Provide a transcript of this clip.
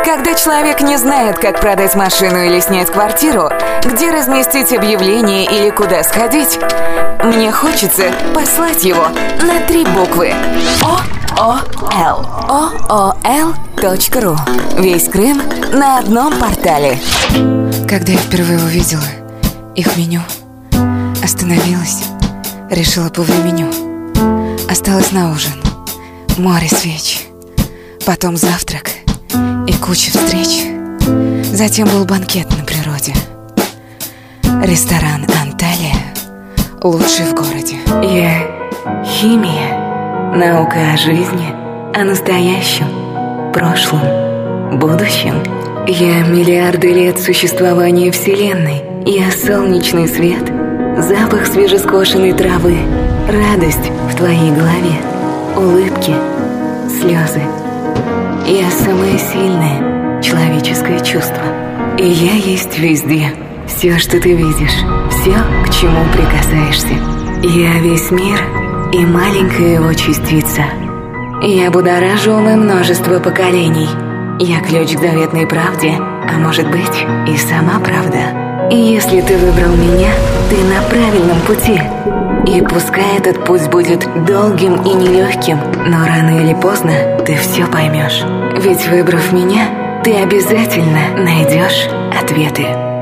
Когда человек не знает, как продать машину или снять квартиру, где разместить объявление или куда сходить, мне хочется послать его на 3 буквы. ООЛ. OOL.ru. Весь Крым на одном портале. Когда я впервые увидела их меню, остановилась, решила по времени. Осталось на ужин море свеч, потом завтрак и куча встреч. Затем был банкет на природе. Ресторан «Анталия» лучший в городе. Я химия. Наука о жизни, о настоящем, прошлом, будущем. Я миллиарды лет существования Вселенной. Я солнечный свет, запах свежескошенной травы, радость в твоей голове, улыбки, слезы. Я самое сильное человеческое чувство. И я есть везде. Все, что ты видишь, все, к чему прикасаешься. Я весь мир и маленькая его частица. Я будоражу умы множество поколений. Я ключ к заветной правде, а может быть и сама правда. И если ты выбрал меня, ты на правильном пути. И пускай этот путь будет долгим и нелегким, но рано или поздно ты все поймешь. Ведь выбрав меня, ты обязательно найдешь ответы.